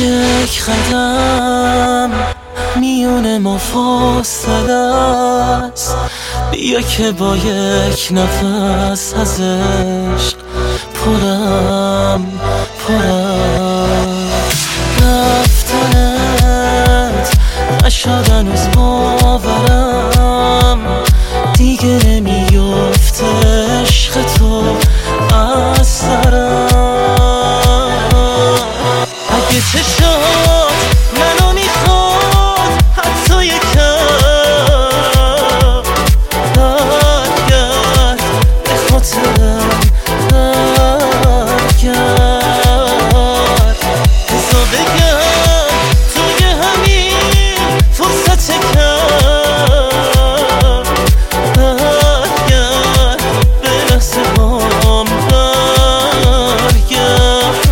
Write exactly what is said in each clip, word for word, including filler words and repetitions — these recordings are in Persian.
یک قدم میون ما فاصله است، بیا که با یک نفس از عشق پرم پرم. رفتنت نشد هنوز باورم، دیگه نمیفته عشق تو از سرم. اگه چشات منو میخواد حتی یکم برگرد به خاطرم، برگرد بذار بگم توی همین فرصت کم، برگرد به لحظه هام، برگرد.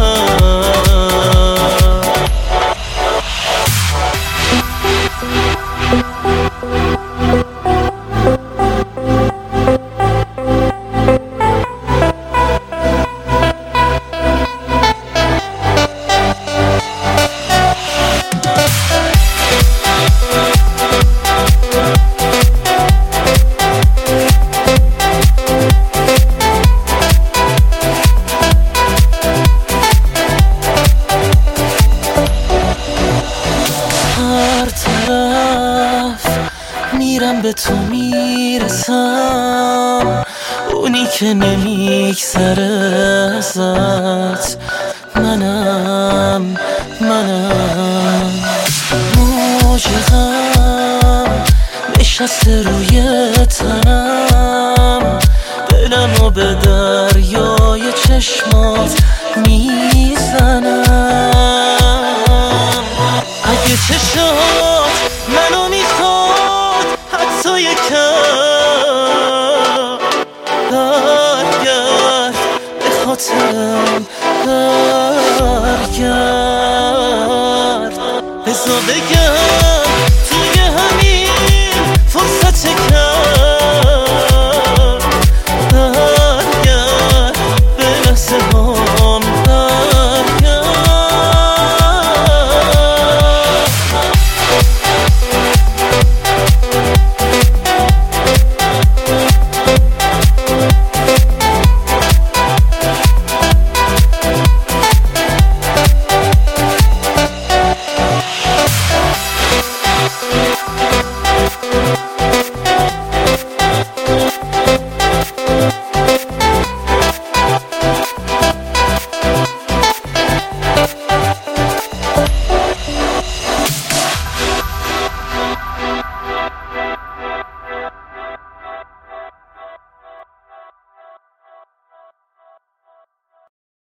میرم به تو میرسم، اونی که نمیگذره ازت منم منم. موج غم نشسته روی تنم، دلمو به دریای چشمات میزنم. اگه چشات منو میخواد حتی یکم، برگرد به خاطرم، برگرد بذار بگم توی همین فرصت کم.